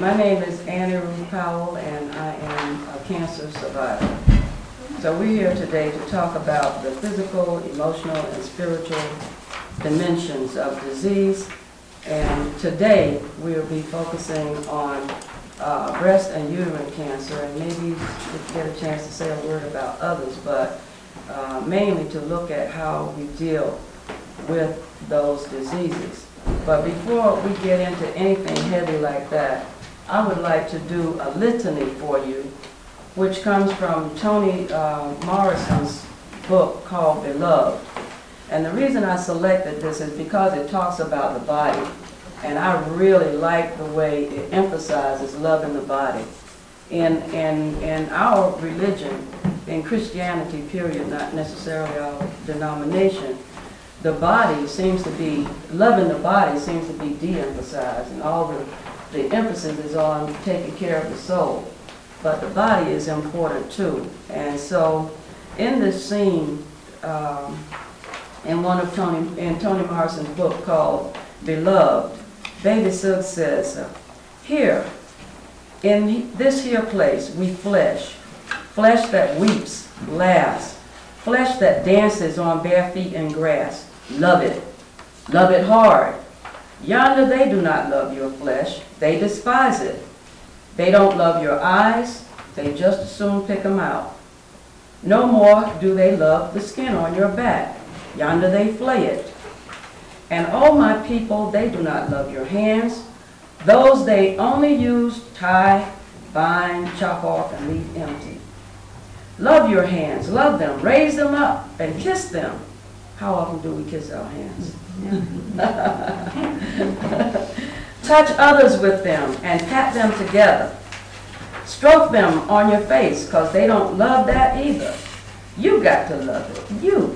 My name is Annie Ruth Powell, and I am a cancer survivor. So we're here today to talk about the physical, emotional, and spiritual dimensions of disease. And today we'll be focusing on breast and uterine cancer, and maybe we'll get a chance to say a word about others, but mainly to look at how we deal with those diseases. But before we get into anything heavy like that, I would like to do a litany for you, which comes from Toni Morrison's book called Beloved. And the reason I selected this is because it talks about the body, and I really like the way it emphasizes loving the body. In our religion, in Christianity period, not necessarily our denomination, the body seems to be, loving the body seems to be de-emphasized, and all the emphasis is on taking care of the soul. But the body is important too. And so in this scene, in Toni Morrison's book called Beloved, Baby Suggs says, here, in this here place, we flesh that weeps, laughs, flesh that dances on bare feet in grass. Love it hard. Yonder they do not love your flesh, they despise it. They don't love your eyes, they just as soon pick them out. No more do they love the skin on your back, yonder they flay it. And oh my people, they do not love your hands, those they only use, tie, bind, chop off, and leave empty. Love your hands, love them, raise them up, and kiss them. How often do we kiss our hands? Touch others with them and pat them together. Stroke them on your face, because they don't love that either. You got to love it. You.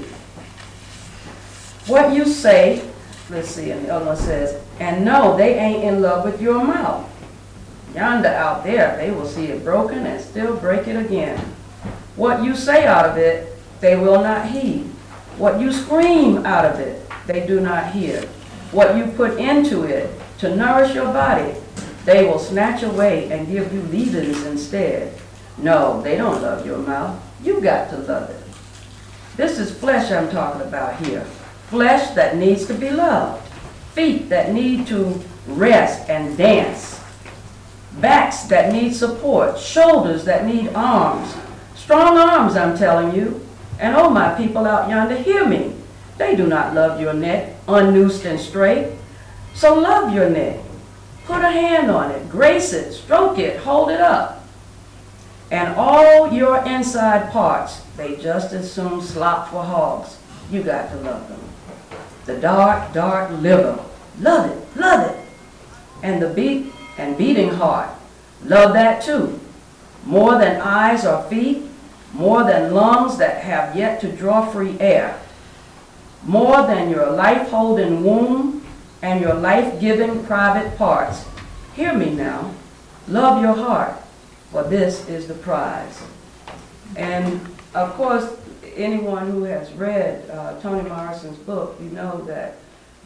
What you say, let's see, and the other one says, and no, they ain't in love with your mouth. Yonder out there, they will see it broken and still break it again. What you say out of it, they will not heed. What you scream out of it, they do not hear. What you put into it to nourish your body, they will snatch away and give you leavings instead. No, they don't love your mouth. You got to love it. This is flesh I'm talking about here. Flesh that needs to be loved. Feet that need to rest and dance. Backs that need support. Shoulders that need arms. Strong arms, I'm telling you. And oh, my people out yonder, hear me. They do not love your neck, unnoosed and straight. So love your neck. Put a hand on it, grace it, stroke it, hold it up. And all your inside parts, they just as soon slop for hogs. You got to love them. The dark, dark liver, love it, love it. And the beating heart, love that too. More than eyes or feet, more than lungs that have yet to draw free air, more than your life-holding womb and your life-giving private parts. Hear me now. Love your heart, for this is the prize. And of course, anyone who has read Toni Morrison's book, you know that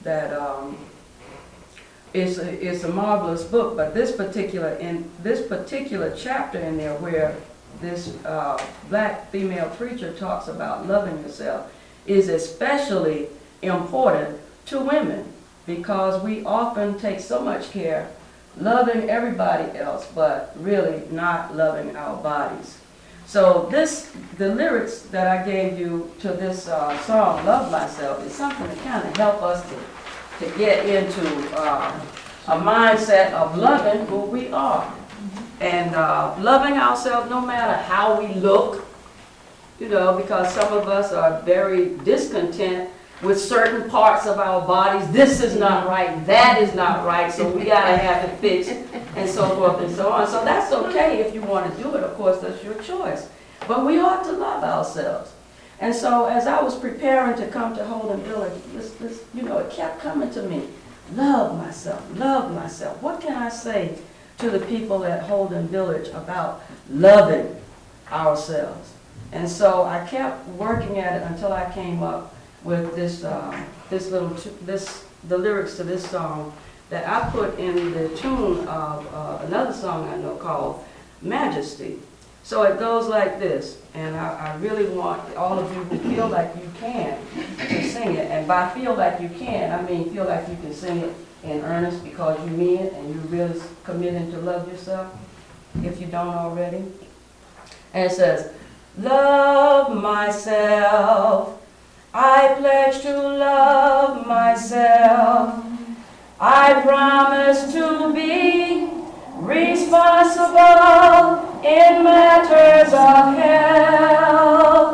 it's a marvelous book. But this particular chapter in there, where this black female preacher talks about loving yourself, is especially important to women, because we often take so much care loving everybody else, but really not loving our bodies. So the lyrics that I gave you to this song, Love Myself, is something to kind of help us to get into a mindset of loving who we are. And loving ourselves no matter how we look, because some of us are very discontent with certain parts of our bodies. This is not right, that is not right, so we gotta have it fixed, and so forth and so on. So that's okay if you want to do it, of course, that's your choice. But we ought to love ourselves. And so as I was preparing to come to Holden Village, it kept coming to me. Love myself, love myself. What can I say to the people at Holden Village about loving ourselves? And so I kept working at it until I came up with the lyrics to this song that I put in the tune of another song I know called Majesty. So it goes like this, and I really want all of you who feel like you can to sing it. And by feel like you can, I mean feel like you can sing it in earnest because you mean it and you're really committing to love yourself, if you don't already. And it says, love myself, I pledge to love myself, I promise to be responsible in matters of health.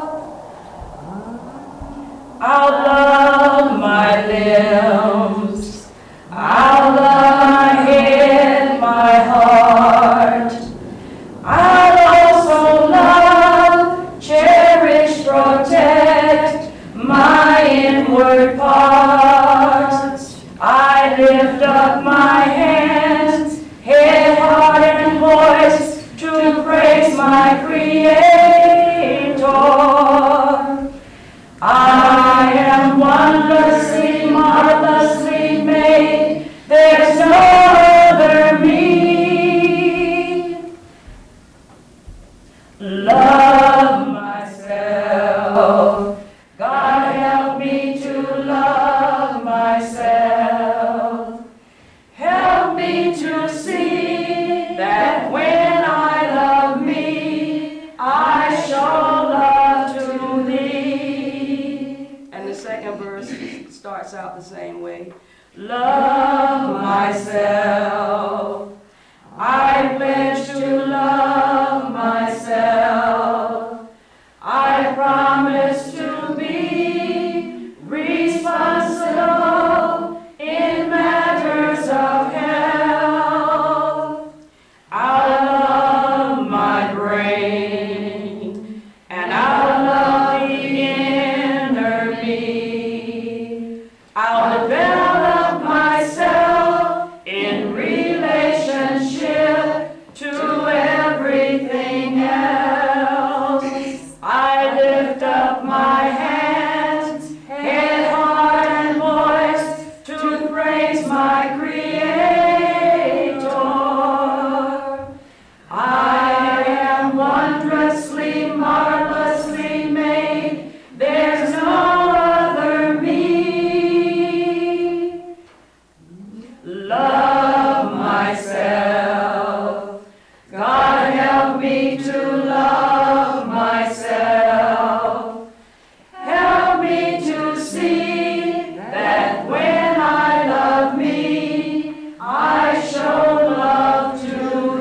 I'll love my limbs, I'll love my head, my heart. I'll also love, cherish, protect my inward parts. I lift up my hands, head, heart, and voice to praise my Creator. I am wondrously, marvelously made. There's no other me. Love myself. God help me to love myself. Help me to see that when I love me, I show love to thee. And the second verse starts out the same way. Love myself. I pledge to love myself. I promise to be responsible in matters of health. I'll love my brain, and I'll love the inner me. I'll develop myself in relationship to everything else. I lift up my hands, head, heart, and voice to praise my Creator. I am wondrously, marvelously made. There's no other me. Love myself. God help me to love myself. Help me to see that when I love me, I show love to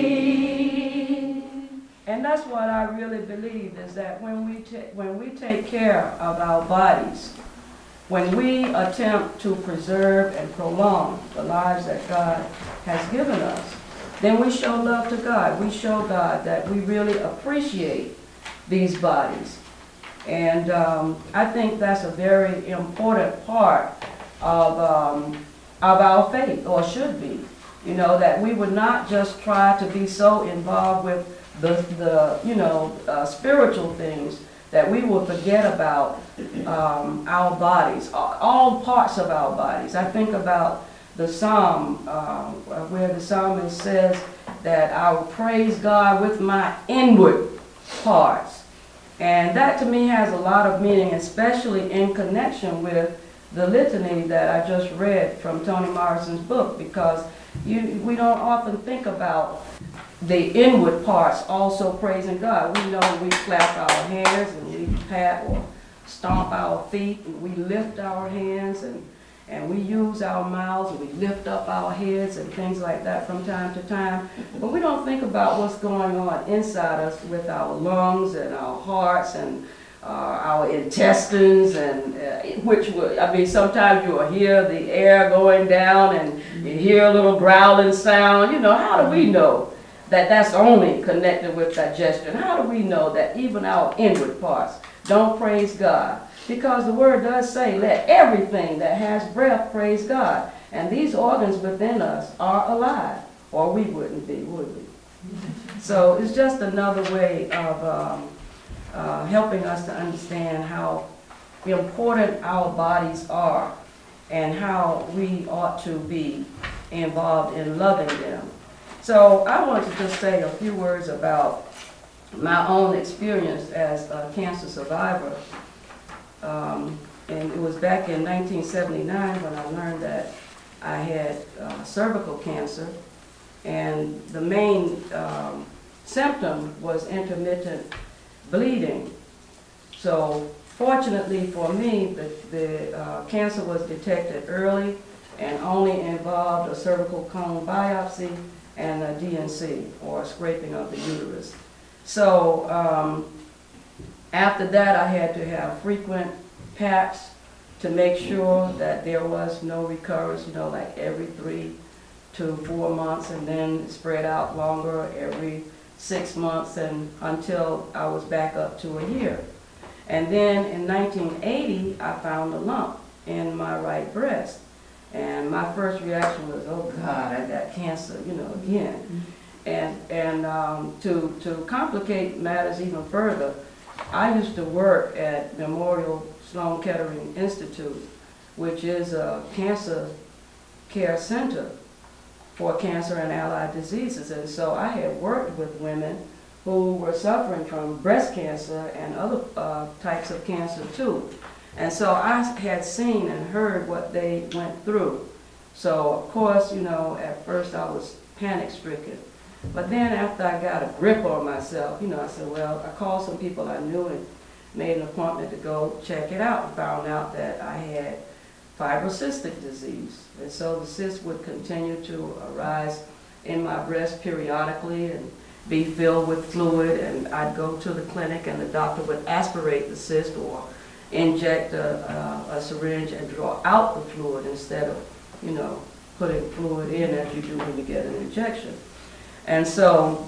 thee. And that's what I really believe, is that when we take care of our bodies, when we attempt to preserve and prolong the lives that God has given us, then we show love to God. We show God that we really appreciate these bodies. And I think that's a very important part of our faith, or should be. You know, that we would not just try to be so involved with the spiritual things that we will forget about our bodies, all parts of our bodies. I think about the psalm where the psalmist says that I will praise God with my inward parts. And that to me has a lot of meaning, especially in connection with the litany that I just read from Toni Morrison's book, because we don't often think about the inward parts also praising God. We know we clap our hands and we pat or stomp our feet and we lift our hands and we use our mouths and we lift up our heads and things like that from time to time. But we don't think about what's going on inside us with our lungs and our hearts and our intestines, and sometimes you will hear the air going down and you hear a little growling sound. How do we know that that's only connected with digestion? How do we know that even our inward parts don't praise God? Because the word does say, let everything that has breath praise God. And these organs within us are alive, or we wouldn't be, would we? So it's just another way of helping us to understand how important our bodies are and how we ought to be involved in loving them. So I want to just say a few words about my own experience as a cancer survivor. And it was back in 1979 when I learned that I had cervical cancer, and the main symptom was intermittent bleeding. So fortunately for me, the cancer was detected early and only involved a cervical cone biopsy and a DNC, or a scraping of the uterus. So after that, I had to have frequent PAPs to make sure that there was no recurrence, like every 3 to 4 months, and then spread out longer every 6 months, and until I was back up to a year. And then in 1980, I found a lump in my right breast. And my first reaction was, oh God, I got cancer, again. And to complicate matters even further, I used to work at Memorial Sloan Kettering Institute, which is a cancer care center for cancer and allied diseases. And so I had worked with women who were suffering from breast cancer and other types of cancer too. And so I had seen and heard what they went through. So of course, at first I was panic-stricken. But then after I got a grip on myself, I said, well, I called some people I knew and made an appointment to go check it out, and found out that I had fibrocystic disease. And so the cyst would continue to arise in my breast periodically and be filled with fluid, and I'd go to the clinic and the doctor would aspirate the cyst or inject a syringe and draw out the fluid instead of, putting fluid in as you do when you get an injection. And so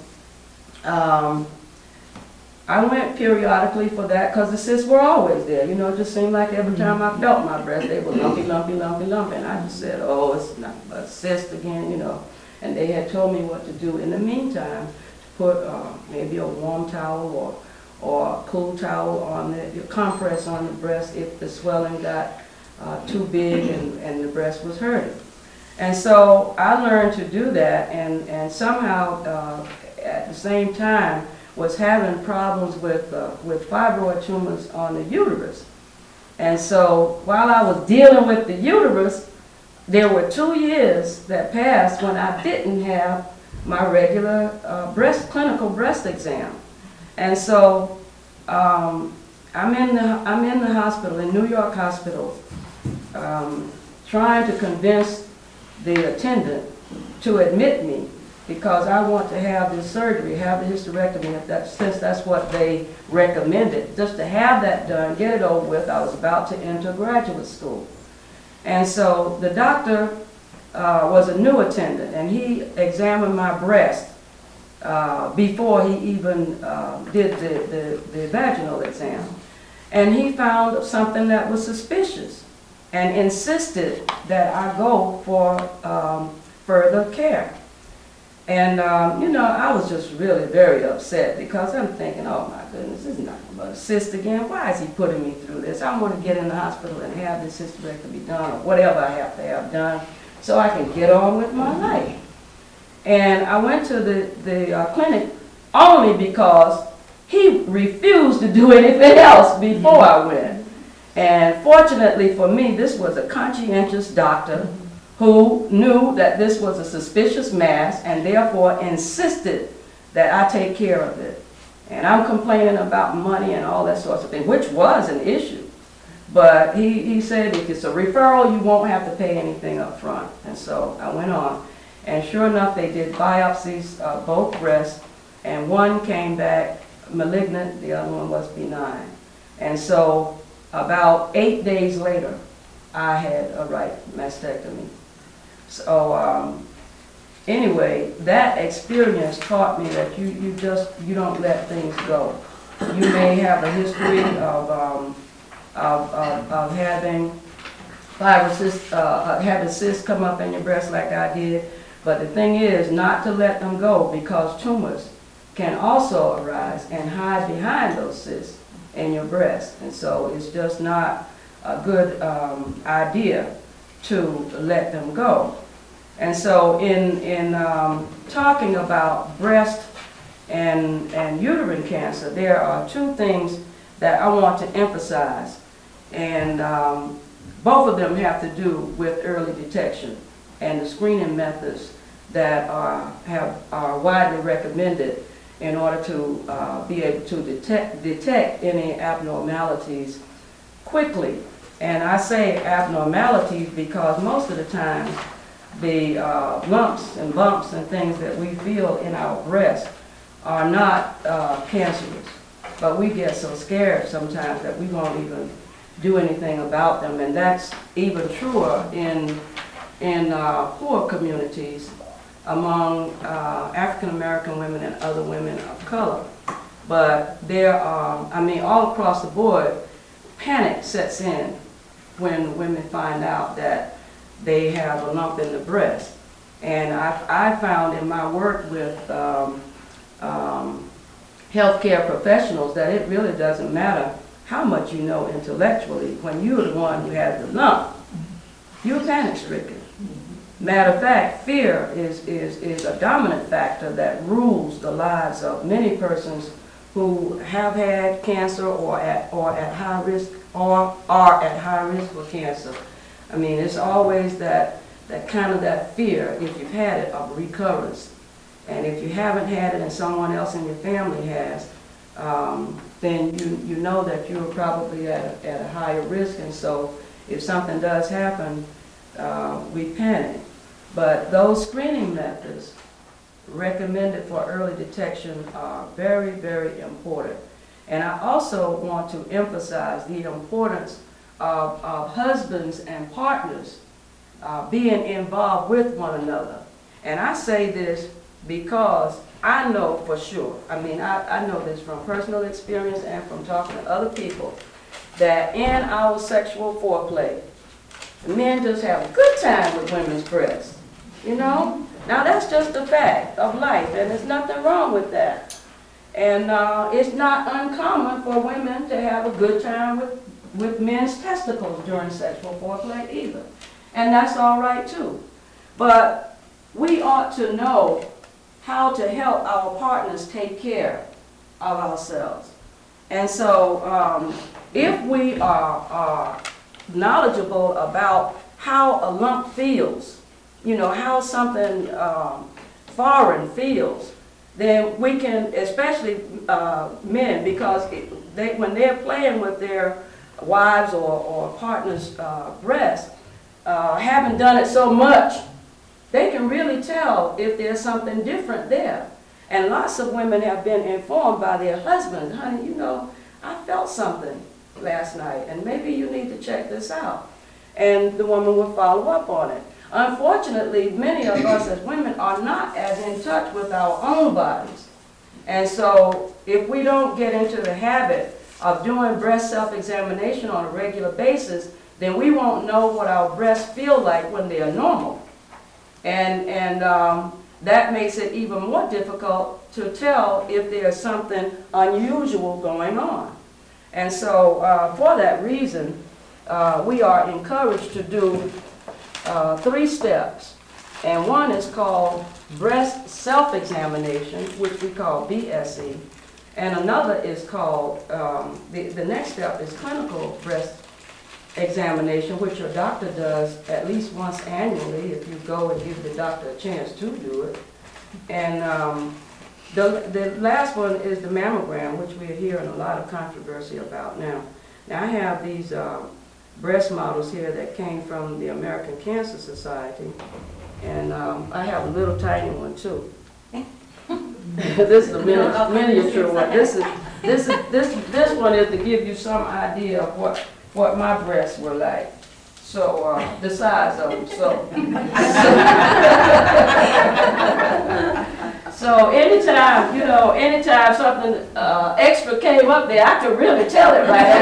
I went periodically for that because the cysts were always there. It just seemed like every time I felt my breast, they were lumpy, lumpy, lumpy, lumpy. And I just said, oh, it's not a cyst again, And they had told me what to do in the meantime, to put maybe a warm towel or a cool towel on the compress on the breast if the swelling got too big and the breast was hurting. And so I learned to do that, and somehow at the same time was having problems with fibroid tumors on the uterus. And so while I was dealing with the uterus, there were 2 years that passed when I didn't have my regular clinical breast exam. And so I'm in the hospital, in New York Hospital, trying to convince the attendant to admit me because I want to have this surgery, have the hysterectomy, since that's what they recommended. Just to have that done, get it over with. I was about to enter graduate school. And so the doctor was a new attendant, and he examined my breast before he even did the vaginal exam. And he found something that was suspicious and insisted that I go for further care. And, I was just really very upset because I'm thinking, oh my goodness, this is nothing but a cyst again. Why is he putting me through this? I want to get in the hospital and have this hysterectomy done or whatever I have to have done so I can get on with my life. And I went to the clinic only because he refused to do anything else before I went. And fortunately for me, this was a conscientious doctor who knew that this was a suspicious mass and therefore insisted that I take care of it. And I'm complaining about money and all that sorts of thing, which was an issue. But he said if it's a referral, you won't have to pay anything up front. And so I went on. And sure enough, they did biopsies of both breasts, and one came back malignant, the other one was benign. And so about 8 days later, I had a right mastectomy. So anyway, that experience taught me that you don't let things go. You may have a history of having having cysts come up in your breast like I did, but the thing is not to let them go because tumors can also arise and hide behind those cysts in your breast. And so it's just not a good idea to let them go. And so in talking about breast and uterine cancer, there are two things that I want to emphasize. And both of them have to do with early detection and the screening methods that are widely recommended in order to be able to detect any abnormalities quickly. And I say abnormalities because most of the time the lumps and bumps and things that we feel in our breast are not cancerous. But we get so scared sometimes that we won't even do anything about them. And that's even truer in poor communities among African American women and other women of color. But there are, I mean, all across the board, panic sets in when women find out that they have a lump in the breast. And I found in my work with healthcare professionals that it really doesn't matter how much you know intellectually. When you're the one who has the lump, you're panic stricken. Matter of fact, fear is a dominant factor that rules the lives of many persons who have had cancer or at high risk or are at high risk for cancer. I mean, it's always that kind of that fear, if you've had it, of recurrence. And if you haven't had it and someone else in your family has, then you know that you're probably at a higher risk. And so if something does happen, we panic. But those screening methods recommended for early detection are very, very important. And I also want to emphasize the importance of husbands and partners being involved with one another. And I say this because I know for sure, I mean, I know this from personal experience and from talking to other people, that in our sexual foreplay, men just have a good time with women's breasts, you know? Now that's just a fact of life, and there's nothing wrong with that. And it's not uncommon for women to have a good time with men's testicles during sexual foreplay either. And that's all right too. But we ought to know how to help our partners take care of ourselves. And so if we are knowledgeable about how a lump feels, you know, how something foreign feels, then we can, especially men, because when they're playing with their wives or partners' breasts, haven't done it so much, they can really tell if there's something different there. And lots of women have been informed by their husbands, honey, you know, I felt something last night, and maybe you need to check this out. And the woman will follow up on it. Unfortunately, many of us as women are not as in touch with our own bodies. And so if we don't get into the habit of doing breast self-examination on a regular basis, then we won't know what our breasts feel like when they are normal. And that makes it even more difficult to tell if there's something unusual going on. And so for that reason, we are encouraged to do 3 steps. And one is called breast self-examination, which we call BSE. And another is called, the next step is clinical breast examination, which your doctor does at least once annually if you go and give the doctor a chance to do it. And the last one is the mammogram, which we're hearing a lot of controversy about now. Now I have these breast models here that came from the American Cancer Society, and I have a little tiny one too. This is a miniature one. This one is to give you some idea of what my breasts were like. So the size of them. So anytime, you know, anytime something extra came up there, I could really tell it right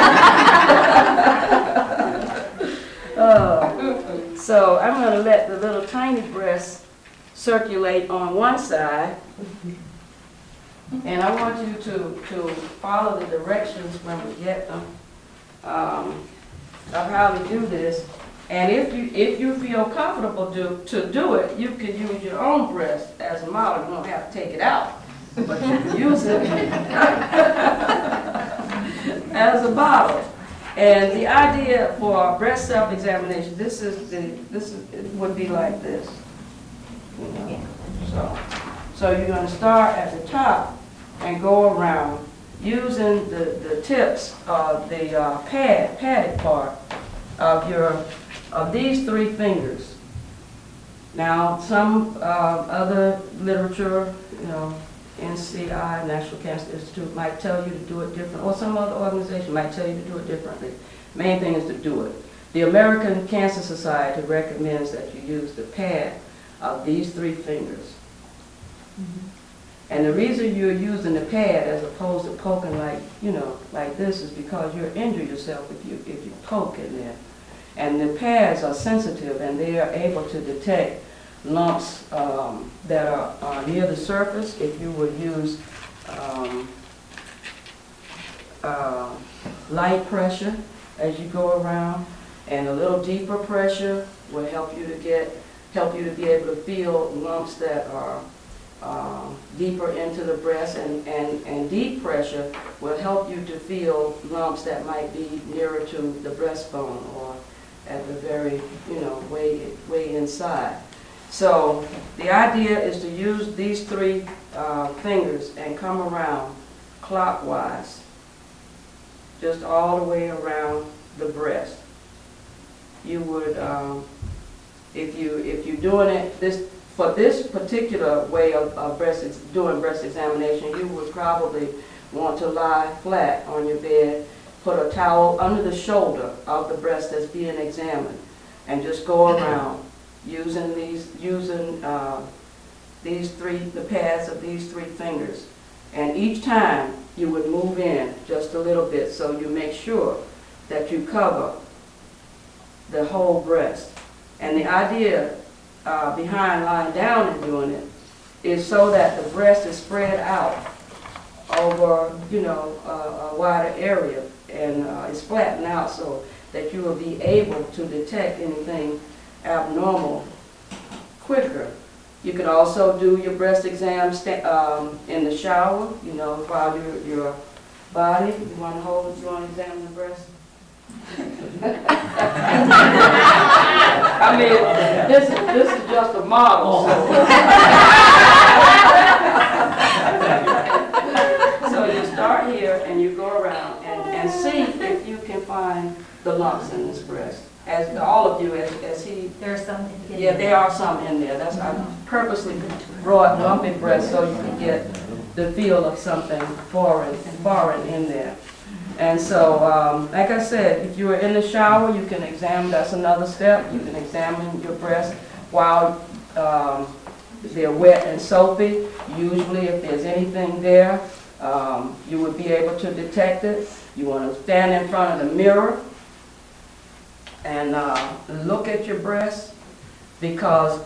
away. So I'm going to let the little tiny breasts circulate on one side. And I want you to follow the directions when we get them. Of how to do this. And if you feel comfortable to do it, you can use your own breast as a model. You don't have to take it out, but you can use it as a model. And the idea for breast self-examination, it would be like this. You know? So you're going to start at the top and go around using the tips of the padded part of these 3 fingers. Now, some other literature, you know, NCI, National Cancer Institute, might tell you to do it different, or some other organization might tell you to do it differently. Main thing is to do it. The American Cancer Society recommends that you use the pad of these 3 fingers. And the reason you're using the pad as opposed to poking like, you know, like this is because you'll injure yourself if you poke in there. And the pads are sensitive and they are able to detect lumps that are near the surface. If you would use light pressure as you go around, and a little deeper pressure will help you to be able to feel lumps that are deeper into the breast, and deep pressure will help you to feel lumps that might be nearer to the breastbone or at the very, you know, way inside. So the idea is to use these 3 fingers and come around clockwise, just all the way around the breast. You would, if you're doing it for this particular way of doing breast examination, you would probably want to lie flat on your bed, put a towel under the shoulder of the breast that's being examined, and just go around using the pads of these 3 fingers. And each time you would move in just a little bit, so you make sure that you cover the whole breast. And the idea behind lying down and doing it is so that the breast is spread out over, you know, a wider area, and it's flattened out so that you will be able to detect anything abnormal quicker. You can also do your breast exam in the shower, you know, while your body. You want to examine the breast? I mean, this is just a model. So you start here and you go around and see if you can find the lumps in this breast. As all of you, as he... There's some in there. Yeah, there are some in there. I purposely brought lumpy breast so you can get the feel of something foreign in there. And so, like I said, if you are in the shower, you can examine, that's another step. You can examine your breast while they're wet and soapy. Usually, if there's anything there, you would be able to detect it. You want to stand in front of the mirror and look at your breasts, because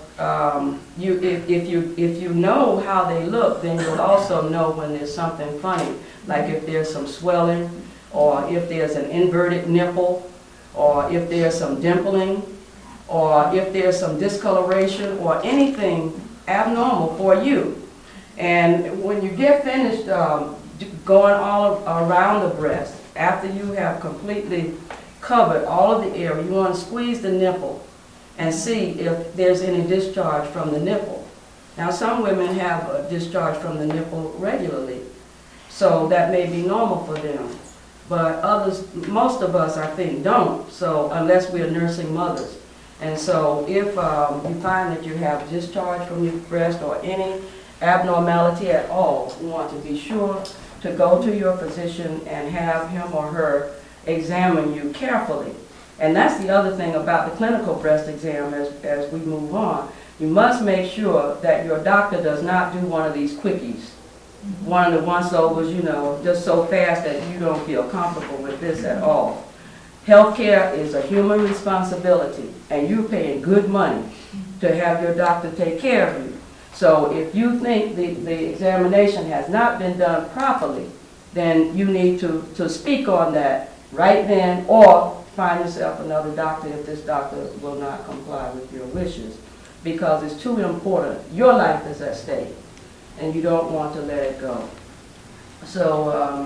if you know how they look, then you'll also know when there's something funny, like if there's some swelling, or if there's an inverted nipple, or if there's some dimpling, or if there's some discoloration, or anything abnormal for you. And when you get finished going all around the breast, after you have completely covered all of the area, you want to squeeze the nipple and see if there's any discharge from the nipple. Now, some women have a discharge from the nipple regularly, so that may be normal for them. But others, most of us, I think, don't, so unless we're nursing mothers. And so if you find that you have discharge from your breast or any abnormality at all, you want to be sure to go to your physician and have him or her examine you carefully. And that's the other thing about the clinical breast exam as we move on. You must make sure that your doctor does not do one of these quickies, one of the once-overs, you know, just so fast that you don't feel comfortable with this at all. Healthcare is a human responsibility, and you're paying good money to have your doctor take care of you. So if you think the examination has not been done properly, then you need to speak on that right then, or find yourself another doctor if this doctor will not comply with your wishes, because it's too important. Your life is at stake, and you don't want to let it go. So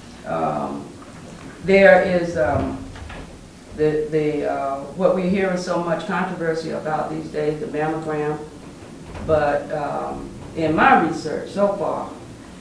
there is what we're hearing so much controversy about these days, the mammogram. But in my research so far,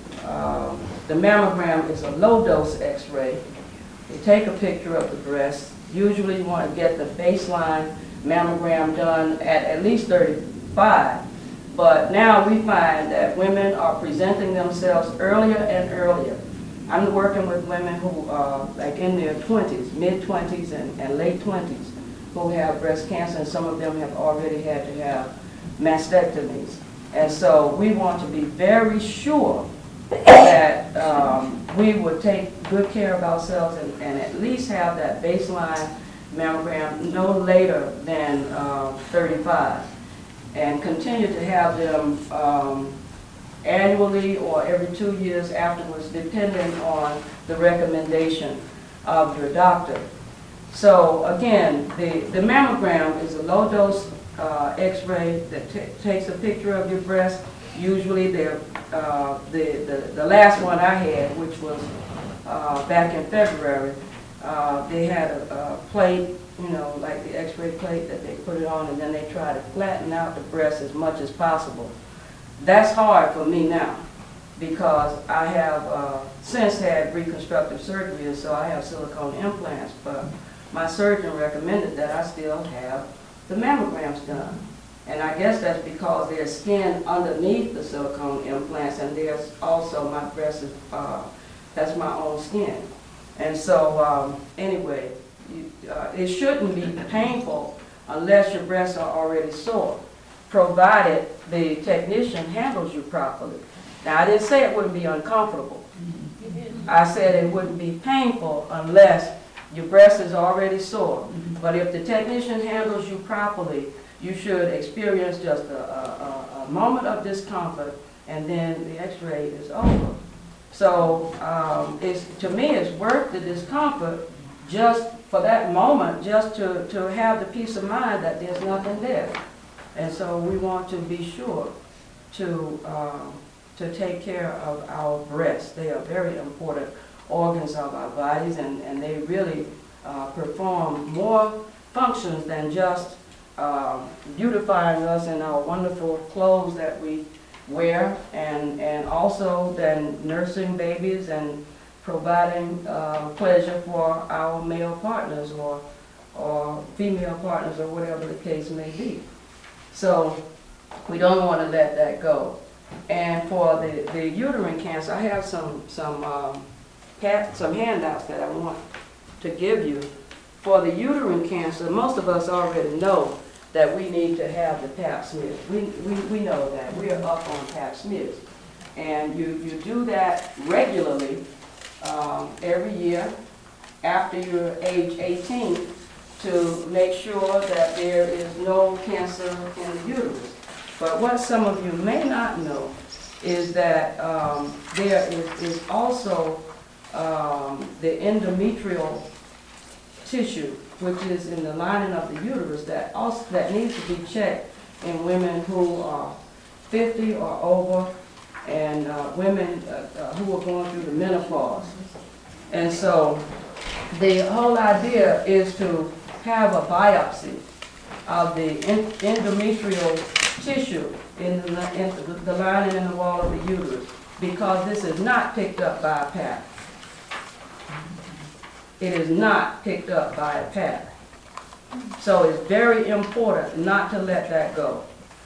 the mammogram is a low-dose X-ray. You take a picture of the breast. Usually you want to get the baseline mammogram done at least 35. But now we find that women are presenting themselves earlier and earlier. I'm working with women who are like in their 20s, mid-20s and late 20s, who have breast cancer, and some of them have already had to have mastectomies. And so we want to be very sure that we would take good care of ourselves and at least have that baseline mammogram no later than 35, and continue to have them annually or every 2 years afterwards, depending on the recommendation of your doctor. So again, the mammogram is a low-dose X-ray that takes a picture of your breast. Usually the last one I had, which was back in February, they had a plate, you know, like the X-ray plate that they put it on, and then they try to flatten out the breast as much as possible. That's hard for me now, because I have since had reconstructive surgery, and so I have silicone implants, but my surgeon recommended that I still have the mammograms done. And I guess that's because there's skin underneath the silicone implants, and there's also, my breast is, that's my own skin. And so anyway, it shouldn't be painful unless your breasts are already sore, provided the technician handles you properly. Now, I didn't say it wouldn't be uncomfortable. I said it wouldn't be painful unless your breast is already sore. But if the technician handles you properly, you should experience just a moment of discomfort, and then the X-ray is over. So to me, it's worth the discomfort just for that moment, just to have the peace of mind that there's nothing there. And so we want to be sure to take care of our breasts. They are very important organs of our bodies, and they really perform more functions than just beautifying us in our wonderful clothes that we wear, and also than nursing babies and providing pleasure for our male partners or female partners, or whatever the case may be. So we don't want to let that go. And for the uterine cancer, I have some handouts that I want to give you. For the uterine cancer, most of us already know that we need to have the Pap smears. We know that. We are up on Pap smears. And you do that regularly every year after you're age 18 to make sure that there is no cancer in the uterus. But what some of you may not know is that there is also the endometrial tissue, which is in the lining of the uterus, that needs to be checked in women who are 50 or over, and women who are going through the menopause. And so the whole idea is to have a biopsy of the endometrial tissue in the lining in the wall of the uterus, because this is not picked up by a Pap. It is not picked up by a Pap. So it's very important not to let that go.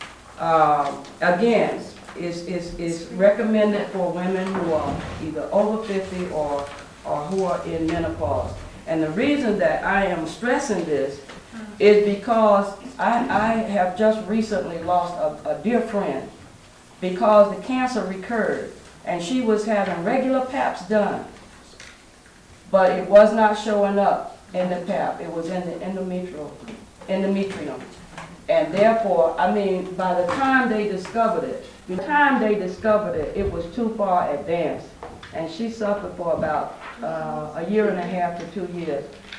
Again, it's recommended for women who are either over 50 or who are in menopause. And the reason that I am stressing this is because I have just recently lost a dear friend because the cancer recurred, and she was having regular Paps done, but it was not showing up in the Pap. It was in the endometrium. And therefore, I mean, by the time they discovered it, it was too far advanced. And she suffered for about a year and a half to 2 years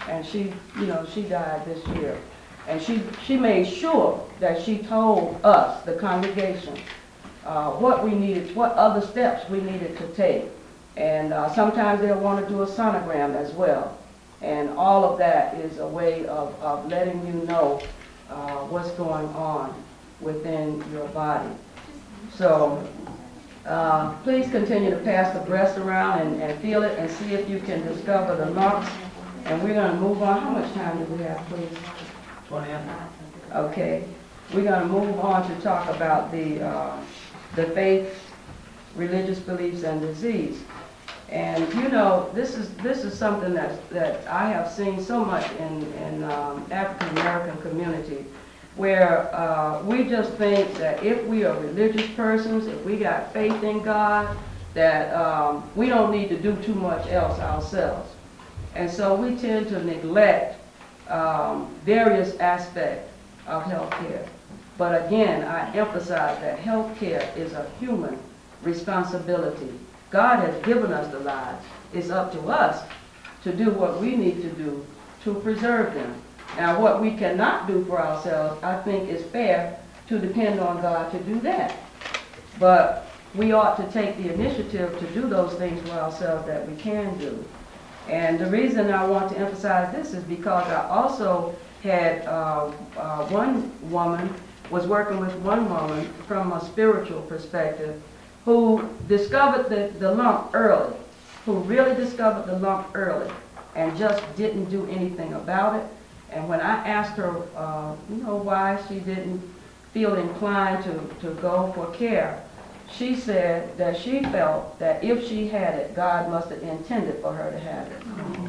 and she died this year. And she made sure that she told us, the congregation, what we needed, what other steps we needed to take. And sometimes they'll want to do a sonogram as well. And all of that is a way of letting you know what's going on within your body. So please continue to pass the breast around and feel it and see if you can discover the lumps. And we're going to move on. How much time do we have, please? 20 minutes. Okay. We're going to move on to talk about the faith, religious beliefs, and disease. And you know, this is something that I have seen so much in African American community, where we just think that if we are religious persons, if we got faith in God, that we don't need to do too much else ourselves. And so we tend to neglect various aspects of healthcare. But again, I emphasize that healthcare is a human responsibility. God has given us the lives. It's up to us to do what we need to do to preserve them. Now, what we cannot do for ourselves, I think it's fair to depend on God to do that. But we ought to take the initiative to do those things for ourselves that we can do. And the reason I want to emphasize this is because I also had one woman, was working with one woman from a spiritual perspective, who discovered the lump early, who really discovered the lump early and just didn't do anything about it. And when I asked her, why she didn't feel inclined to go for care, she said that she felt that if she had it, God must have intended for her to have it.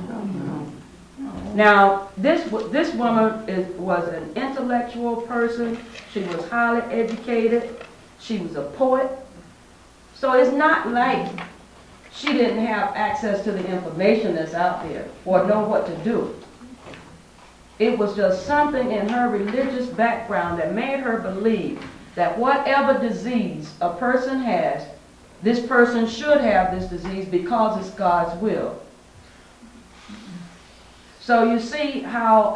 Now, this woman was an intellectual person. She was highly educated. She was a poet. So it's not like she didn't have access to the information that's out there or know what to do. It was just something in her religious background that made her believe that whatever disease a person has, this person should have this disease because it's God's will. So you see how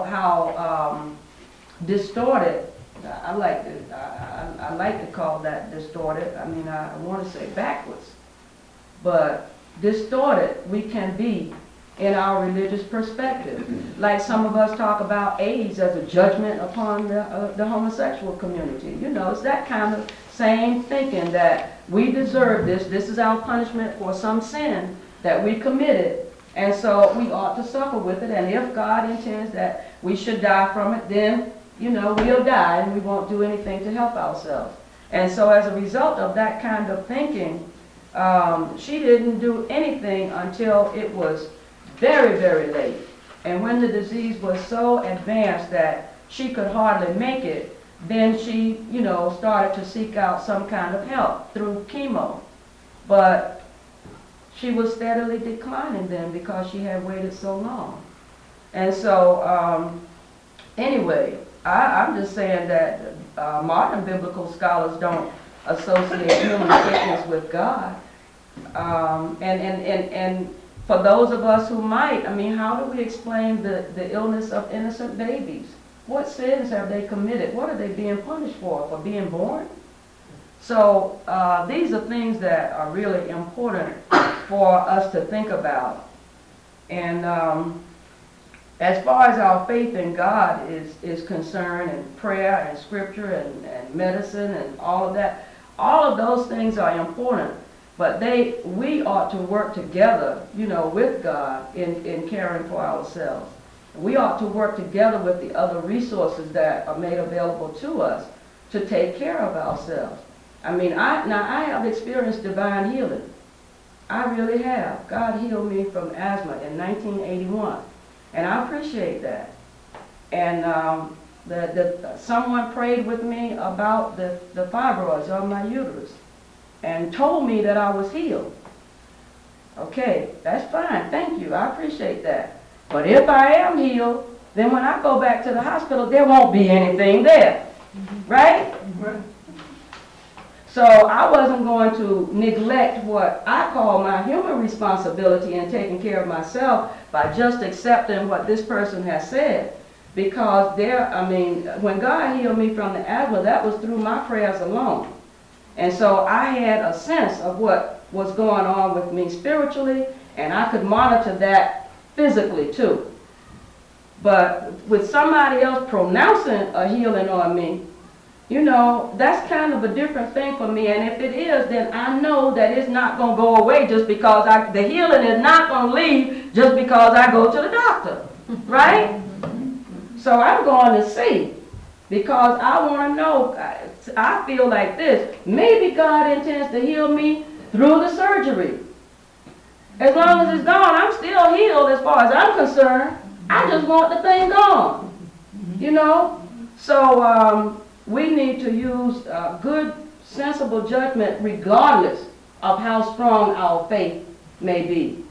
distorted. I like to call that distorted. I mean, I want to say backwards, but distorted we can be in our religious perspective. Like some of us talk about AIDS as a judgment upon the homosexual community. You know, it's that kind of same thinking that we deserve this. This is our punishment for some sin that we committed. And so we ought to suffer with it. And if God intends that we should die from it, then, we'll die and we won't do anything to help ourselves. And so as a result of that kind of thinking, she didn't do anything until it was very, very late. And when the disease was so advanced that she could hardly make it, then she, started to seek out some kind of help through chemo. But she was steadily declining then because she had waited so long. And so, anyway, I'm just saying that modern biblical scholars don't associate human sickness with God. And for those of us who might, how do we explain the illness of innocent babies? What sins have they committed? What are they being punished for? For being born? So these are things that are really important for us to think about. And as far as our faith in God is concerned, and prayer and scripture and medicine and all of that, all of those things are important. But we ought to work together, with God in caring for ourselves. We ought to work together with the other resources that are made available to us to take care of ourselves. I have experienced divine healing. I really have. God healed me from asthma in 1981, and I appreciate that. And someone prayed with me about the fibroids on my uterus and told me that I was healed. Okay, that's fine. Thank you. I appreciate that. But if I am healed, then when I go back to the hospital, there won't be anything there. Right? So I wasn't going to neglect what I call my human responsibility in taking care of myself by just accepting what this person has said. Because when God healed me from the asthma, that was through my prayers alone. And so I had a sense of what was going on with me spiritually, and I could monitor that physically too. But with somebody else pronouncing a healing on me, that's kind of a different thing for me. And if it is, then I know that it's not going to go away just because the healing is not going to leave just because I go to the doctor. Right? So I'm going to see, because I want to know. I feel like this. Maybe God intends to heal me through the surgery. As long as it's gone, I'm still healed as far as I'm concerned. I just want the thing gone. So we need to use good, sensible judgment regardless of how strong our faith may be.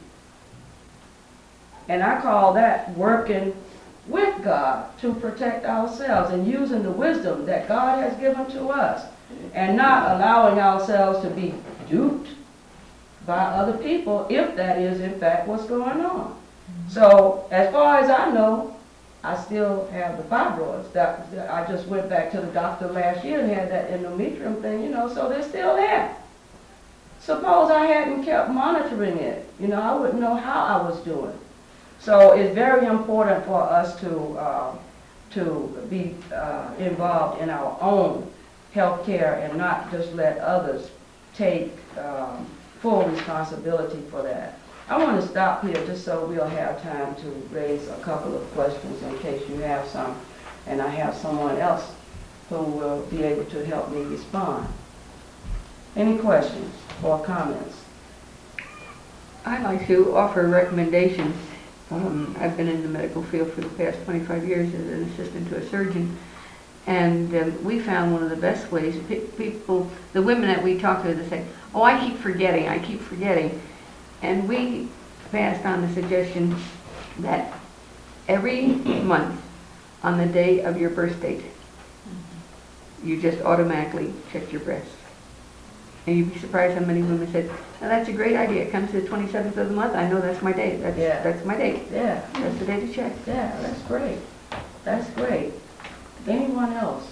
And I call that working with God to protect ourselves and using the wisdom that God has given to us, and not allowing ourselves to be duped by other people, if that is in fact what's going on. So as far as I know, I still have the fibroids. I just went back to the doctor last year and had that endometrium thing, so they're still there. Suppose I hadn't kept monitoring it, I wouldn't know how I was doing. So it's very important for us to be involved in our own health care and not just let others take full responsibility for that. I want to stop here just so we'll have time to raise a couple of questions in case you have some, and I have someone else who will be able to help me respond. Any questions or comments? I'd like to offer a recommendation. I've been in the medical field for the past 25 years as an assistant to a surgeon, and we found one of the best ways. People, the women that we talk to, they say, "Oh, I keep forgetting," and we passed on the suggestion that every month on the day of your birth date, you just automatically check your breasts. And you'd be surprised how many women said, "Oh, that's a great idea. It comes to the 27th of the month. I know that's my date. That's my date. Yeah. That's the day to check." Yeah, that's great. That's great. Anyone else?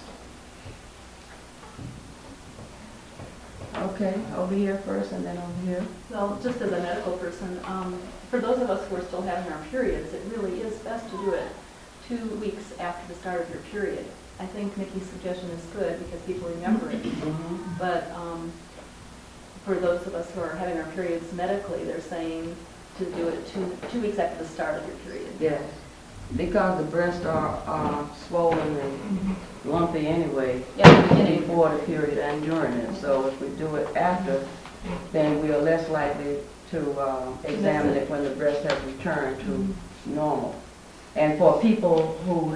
Okay, over here first and then over here. Well, just as a medical person, for those of us who are still having our periods, it really is best to do it 2 weeks after the start of your period. I think Nikki's suggestion is good because people remember it. But for those of us who are having our periods medically, they're saying to do it two weeks after the start of your period. Yes, because the breasts are swollen and lumpy anyway, before the period and during it. So if we do it after, then we are less likely to examine it when the breast has returned to normal. And for people who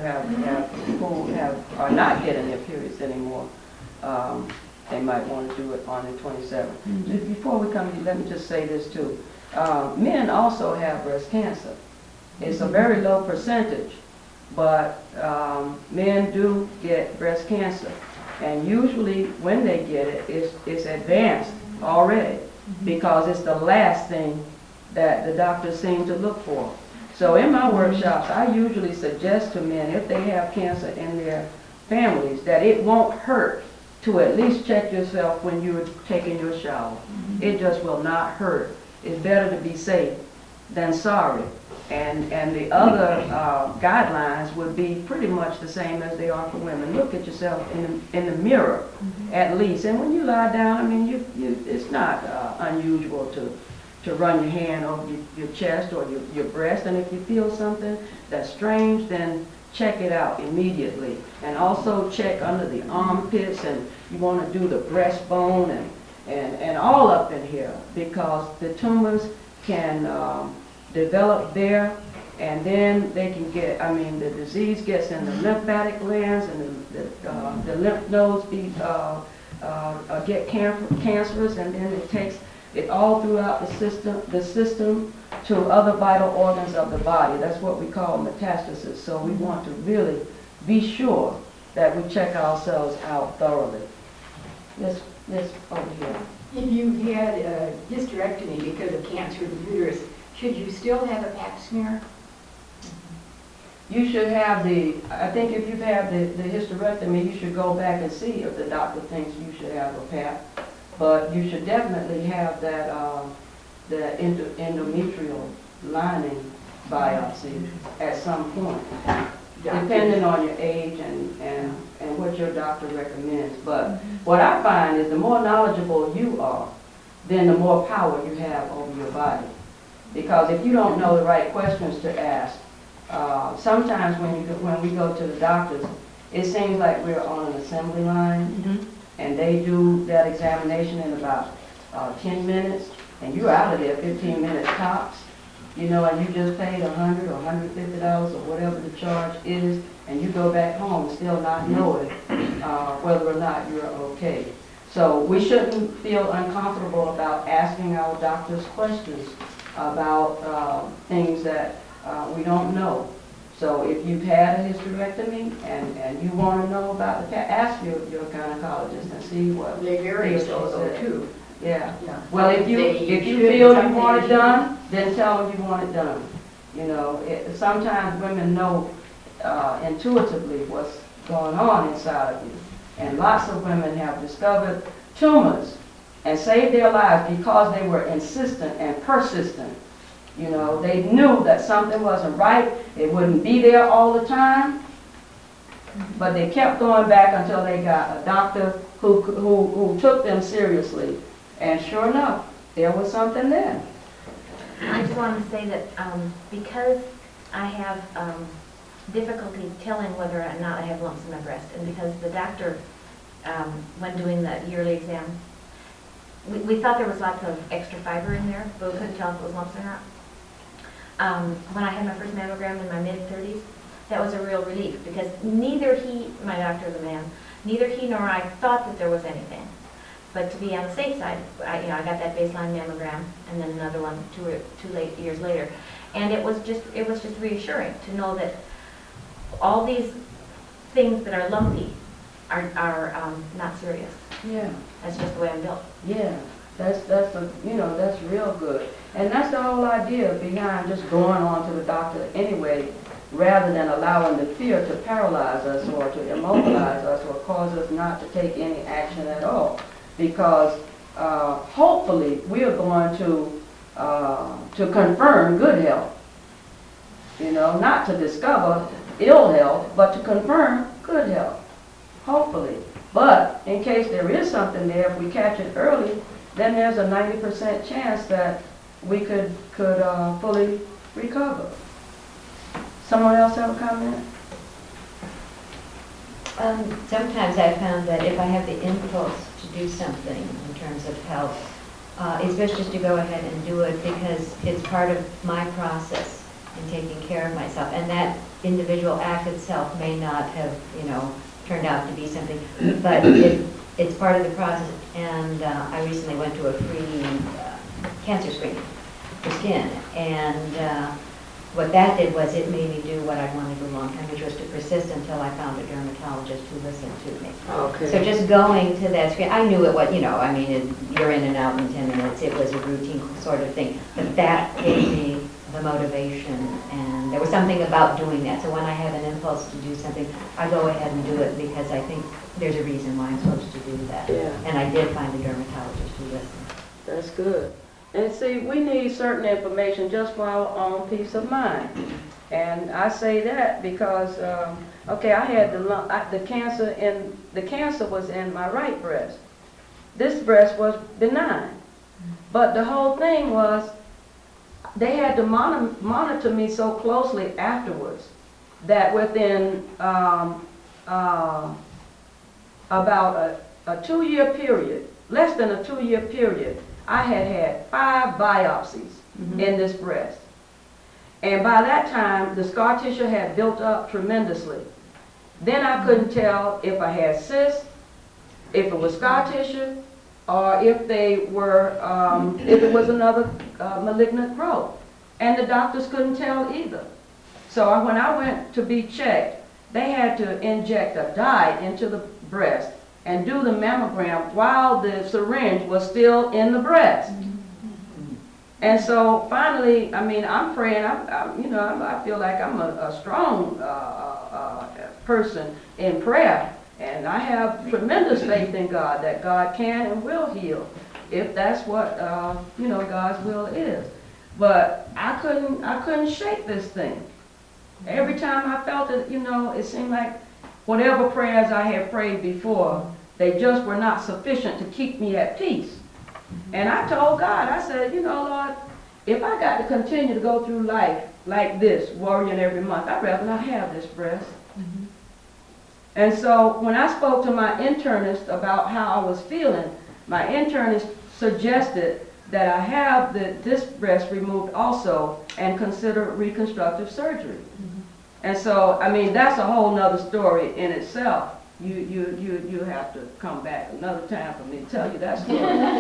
are not getting their periods anymore, they might want to do it on the 27th. Just before we come, let me just say this too. Men also have breast cancer. It's a very low percentage, but men do get breast cancer. And usually when they get it, it's advanced already, because it's the last thing that the doctors seem to look for. So in my workshops, I usually suggest to men, if they have cancer in their families, that it won't hurt to at least check yourself when you're taking your shower. It just will not hurt. It's better to be safe than sorry. And the other guidelines would be pretty much the same as they are for women. Look at yourself in the mirror, at least. And when you lie down, I mean, it's not unusual to run your hand over your chest or your breast. And if you feel something that's strange, then check it out immediately. And also check under the armpits, and you want to do the breastbone and all up in here, because the tumors can develop there, and then they can get, the disease gets in the lymphatic glands, and the lymph nodes get cancerous, and then it takes it all throughout the system to other vital organs of the body. That's what we call metastasis. So we want to really be sure that we check ourselves out thoroughly. Yes. This over here. If you had a hysterectomy because of cancer of the uterus, should you still have a pap smear? You should have I think if you've had the hysterectomy, you should go back and see if the doctor thinks you should have a pap. But you should definitely have that, the endometrial lining biopsy at some point, depending on your age and what your doctor recommends. But what I find is the more knowledgeable you are, then the more power you have over your body. Because if you don't know the right questions to ask, sometimes when we go to the doctors, it seems like we're on an assembly line, and they do that examination in about 10 minutes, and you're out of there 15 minutes tops, you know, and you just paid $100 or $150 or whatever the charge is, and you go back home still not knowing whether or not you're okay. So we shouldn't feel uncomfortable about asking our doctors questions about things that we don't know. So if you've had a hysterectomy and you want to know about the ask your gynecologist and see what They vary he or so she though said. too. Yeah. Yeah. Well, if you should, feel some you want days it done, then tell them you want it done. You know, sometimes women know intuitively what's going on inside of you. And lots of women have discovered tumors and saved their lives because they were insistent and persistent. You know, they knew that something wasn't right. It wouldn't be there all the time. But they kept going back until they got a doctor who took them seriously. And sure enough, there was something there. I just wanted to say that because I have difficulty telling whether or not I have lumps in my breast, and because the doctor, when doing the yearly exam, we thought there was lots of extra fiber in there, but we couldn't tell if it was lumps or not. When I had my first mammogram in my mid-30s, that was a real relief because neither he, my doctor, the man, neither he nor I thought that there was anything. But to be on the safe side, I got that baseline mammogram and then another one two years later, and it was just reassuring to know that all these things that are lumpy are not serious. Yeah. That's just the way I'm built. Yeah, that's real good. And that's the whole idea behind just going on to the doctor anyway, rather than allowing the fear to paralyze us or to immobilize us or cause us not to take any action at all. Because hopefully we are going to confirm good health. You know, not to discover ill health, but to confirm good health. Hopefully. But in case there is something there, if we catch it early, then there's a 90% chance that we could fully recover. Someone else have a comment? Sometimes I've found that if I have the impulse to do something in terms of health, it's best just to go ahead and do it because it's part of my process in taking care of myself. And that individual act itself may not have, turned out to be something, but it's part of the process. And I recently went to a free cancer screening for skin, and what that did was it made me do what I wanted to do a long time, which was to persist until I found a dermatologist who listened to me. Okay. So just going to that screen, I knew it was, you're in and out in 10 minutes. It was a routine sort of thing. But that gave me the motivation, and there was something about doing that. So when I have an impulse to do something, I go ahead and do it because I think there's a reason why I'm supposed to do that. Yeah. And I did find a dermatologist who listened. That's good. And see, we need certain information just for our own peace of mind. And I say that because, I had the cancer was in my right breast. This breast was benign. But the whole thing was, they had to monitor me so closely afterwards that within about a 2-year period, less than a 2-year period, I had 5 biopsies in this breast. And by that time, the scar tissue had built up tremendously. Then I couldn't tell if I had cysts, if it was scar tissue, or if they were, if it was another malignant growth. And the doctors couldn't tell either. So when I went to be checked, they had to inject a dye into the breast and do the mammogram while the syringe was still in the breast. And so finally, I mean, I'm praying, I feel like I'm a strong person in prayer. And I have tremendous faith in God that God can and will heal if that's what, God's will is. But I couldn't shake this thing. Every time I felt it, it seemed like whatever prayers I had prayed before, they just were not sufficient to keep me at peace. And I told God, I said, Lord, if I got to continue to go through life like this, worrying every month, I'd rather not have this breast. And so when I spoke to my internist about how I was feeling, my internist suggested that I have this breast removed also and consider reconstructive surgery. And so, I mean, that's a whole nother story in itself. You have to come back another time for me to tell you that story.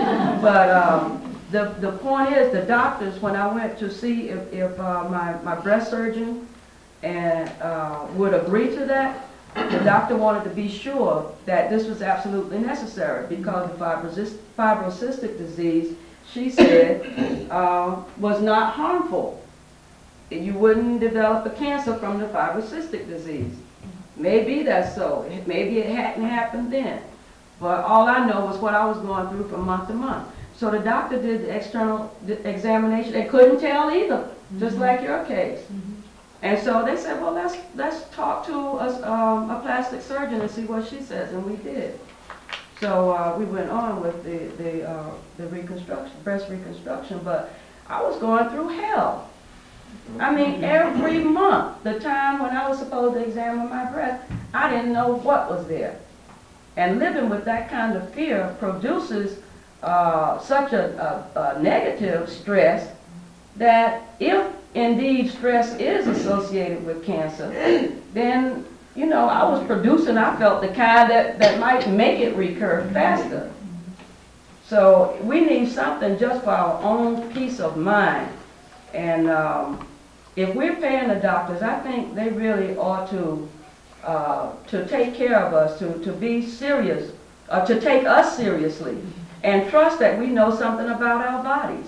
But the point is, the doctors, when I went to see if my breast surgeon would agree to that, the doctor wanted to be sure that this was absolutely necessary because the fibrocystic disease, she said, was not harmful. You wouldn't develop a cancer from the fibrocystic disease. Maybe that's so. Maybe it hadn't happened then. But all I know was what I was going through from month to month. So the doctor did the external examination. They couldn't tell either, just like your case. And so they said, well, let's talk to a plastic surgeon and see what she says, and we did. So we went on with the reconstruction, breast reconstruction, but I was going through hell. I mean, every month, the time when I was supposed to examine my breast, I didn't know what was there. And living with that kind of fear produces such a negative stress that if indeed stress is associated with cancer, then, I was producing, I felt, the kind that might make it recur faster. So we need something just for our own peace of mind. And if we're paying the doctors, I think they really ought to take care of us, to be serious, to take us seriously, and trust that we know something about our bodies.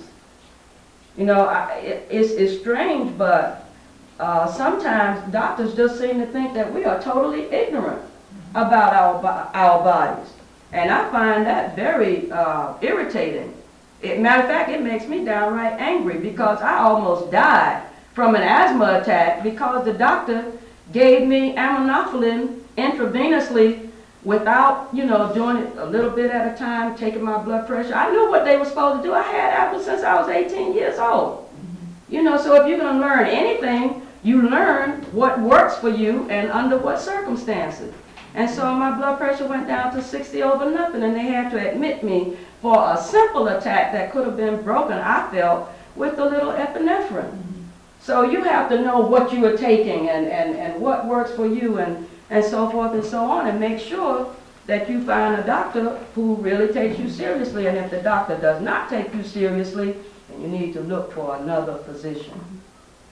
It's strange, but sometimes doctors just seem to think that we are totally ignorant about our bodies. And I find that very irritating. Matter of fact, it makes me downright angry because I almost died from an asthma attack because the doctor gave me aminophylline intravenously without, doing it a little bit at a time, taking my blood pressure. I knew what they were supposed to do. I had asthma since I was 18 years old. So if you're going to learn anything, you learn what works for you and under what circumstances. And so my blood pressure went down to 60 over nothing, and they had to admit me for a simple attack that could have been broken, I felt, with a little epinephrine. So you have to know what you are taking and what works for you and so forth and so on, and make sure that you find a doctor who really takes you seriously. And if the doctor does not take you seriously, then you need to look for another physician.